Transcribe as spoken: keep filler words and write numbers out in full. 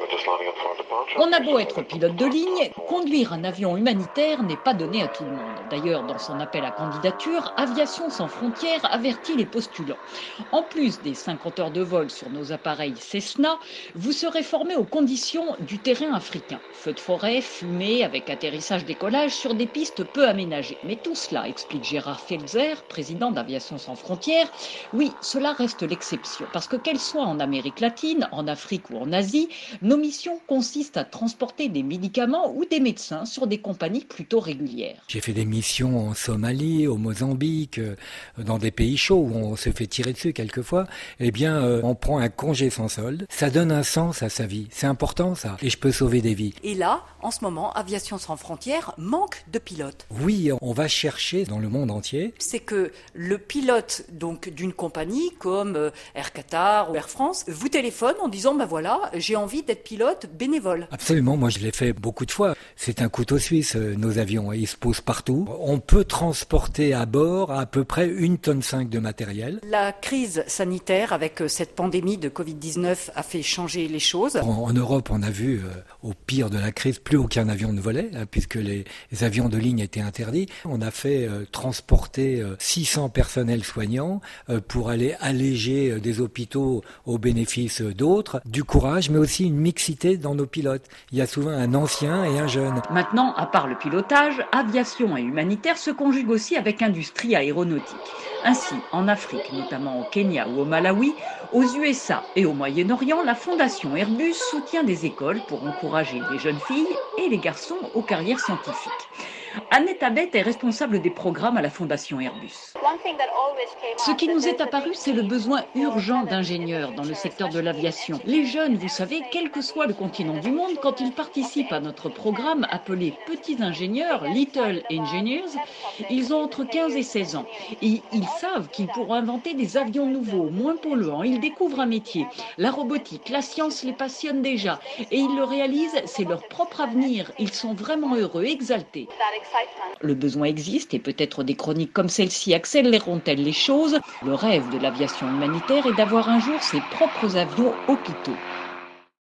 On a beau être pilote de ligne, conduire un avion humanitaire n'est pas donné à tout le monde. D'ailleurs, dans son appel à candidature, Aviation sans frontières avertit les postulants. En plus des cinquante heures de vol sur nos appareils Cessna, vous serez formé aux conditions du terrain africain. Feux de forêt, fumée, avec atterrissage-décollage sur des pistes peu aménagées. Mais tout cela, explique Gérard Felzer, président d'Aviation sans frontières, oui, cela reste l'exception. Parce que qu'elle soit en Amérique latine, en Afrique ou en Asie, nos missions consistent à transporter des médicaments ou des médecins sur des compagnies plutôt régulières. J'ai fait des missions en Somalie, au Mozambique, euh, dans des pays chauds où on se fait tirer dessus quelquefois. Eh bien, euh, on prend un congé sans solde. Ça donne un sens à sa vie. C'est important ça. Et je peux sauver des vies. Et là, en ce moment, Aviation sans frontières manque de pilotes. Oui, on va chercher dans le monde entier. C'est que le pilote donc d'une compagnie comme euh, Air Qatar ou Air France vous téléphone en disant ben voilà, j'ai envie d'être pilote bénévole. Absolument, moi je l'ai fait beaucoup de fois. C'est un couteau suisse, nos avions, ils se posent partout. On peut transporter à bord à peu près une tonne cinq de matériel. La crise sanitaire avec cette pandémie de covid dix-neuf a fait changer les choses. En, en Europe, on a vu euh, au pire de la crise, plus aucun avion ne volait, hein, puisque les, les avions de ligne étaient interdits. On a fait euh, transporter euh, six cents personnels soignants euh, pour aller alléger euh, des hôpitaux au bénéfice euh, d'autres. Du courage, mais aussi une mixité dans nos pilotes. Il y a souvent un ancien et un jeune. Maintenant, à part le pilotage, aviation et humanitaire se conjuguent aussi avec industrie aéronautique. Ainsi, en Afrique, notamment au Kenya ou au Malawi, aux U S A et au Moyen-Orient, la fondation Airbus soutient des écoles pour encourager les jeunes filles et les garçons aux carrières scientifiques. Annette Abet est responsable des programmes à la Fondation Airbus. Ce qui nous est apparu, c'est le besoin urgent d'ingénieurs dans le secteur de l'aviation. Les jeunes, vous savez, quel que soit le continent du monde, quand ils participent à notre programme appelé Petits ingénieurs, Little Engineers, ils ont entre quinze et seize ans. Et ils savent qu'ils pourront inventer des avions nouveaux, moins polluants. Ils découvrent un métier. La robotique, la science les passionne déjà. Et ils le réalisent, c'est leur propre avenir. Ils sont vraiment heureux, exaltés. Le besoin existe et peut-être des chroniques comme celle-ci accéléreront-elles les choses. Le rêve de l'aviation humanitaire est d'avoir un jour ses propres avions hôpitaux.